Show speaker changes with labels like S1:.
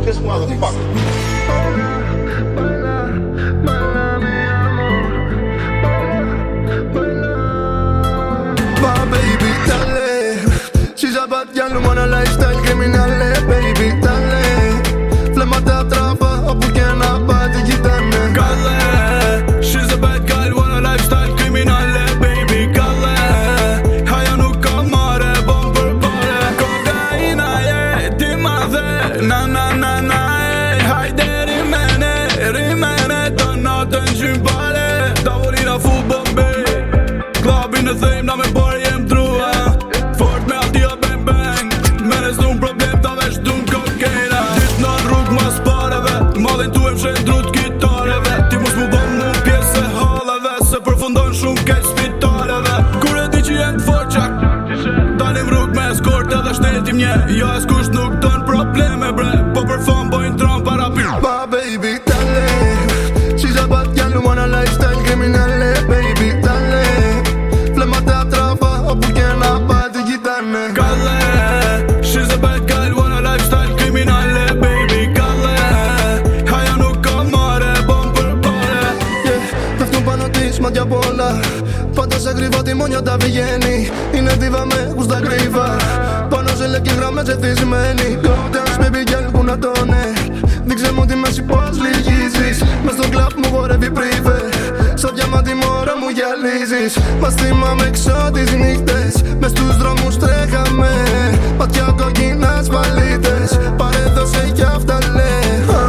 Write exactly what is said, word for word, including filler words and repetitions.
S1: this motherfucker.
S2: My baby, dale. She's a bad girl, wanna lifestyle criminal, baby, dale. Φλέμματα τραβά, όπου και να πάτε κοιτάνε.
S3: Καλέ, she's a bad girl, wanna lifestyle criminal, baby, καλέ. Haja nuk ka mare, bon për pare. Kokaina, yeah, ti ma dhe, na na na na, eh. Hajde rimene, rimene, të natën gjym pare. Tavolina full Bombay, klubin e thejm na me bërë jem drua. Fort me atia bang bang, mene s'dun problem, ta veç dun kokaina. Dit në rrug mas pareve, madhin tu e mshen drut gitareve. Ti mos mu bëm mu pjesë e haleve, se përfundon shumë ke spitaleve. Kur e di që jem t'fort qak, dalim rrug me skort edhe shtetim nje. Jo as kush nuk don probleme bre, po për fam bojnë tram para pir.
S2: My baby, dale. She's a bad girl, wanna lifestyle criminal, baby, dale. Φλέμματα τραβά, όπου και να πάτε κοιτάνε.
S3: Kalle, she's a bad girl, wanna lifestyle criminal, baby, kalle. Haja nuk ka mare, bon për pare.
S2: Yeah, πέφτουν πάνω της μάτια απ' όλα. Πάντα σε κρύβω τη μόνια τα βγαίνει. Είναι δίβα με γούστα κρύβα. Πάνω σε λευκές γραμμές ευθυσμένη. Go dance baby girl που να το ναι. Δείξε μου τη μέση πως λυγίζεις. Μες στο κλαμπ μου χορεύει πρίβε. Σαν διαμάντι μωρά μου γυαλίζεις. Μας θυμάμαι έξω τις νύχτες. Μες στους δρόμους τρέχαμε. Ματιά κόκκινα ασφαλίτες. Παρέδωσε κι αυτά λέει.